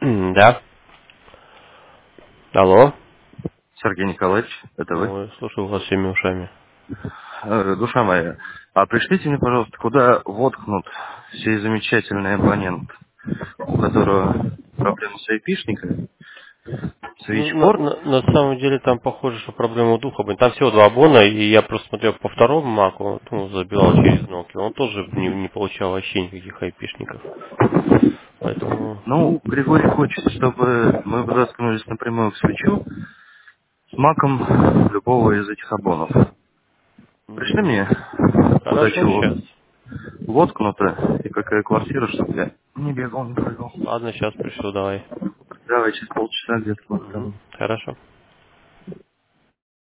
Да. Алло. Сергей Николаевич, это вы? Ой, слушаю вас всеми ушами. Душа моя, а пришлите мне, пожалуйста, куда воткнут сей замечательный абонент, у которого проблемы с айпишниками, Ну, свитчпорт. на самом деле там похоже, что проблема у двух абонентов. Там всего два абона, и я просто смотрел по второму маку, ну, забивал через Nokia. Он тоже не получал вообще никаких айпишников. Поэтому, Ну, Григорий хочет, чтобы мы заткнулись напрямую к свечу с маком любого из этих абонов. Пришли мне, куда хорошо, чего сейчас. воткнуто и какая квартира, чтобы я не бегал, не прыгал. Ладно, сейчас пришлю, давай. Давай через полчаса где-то Мгм. воткну. Хорошо.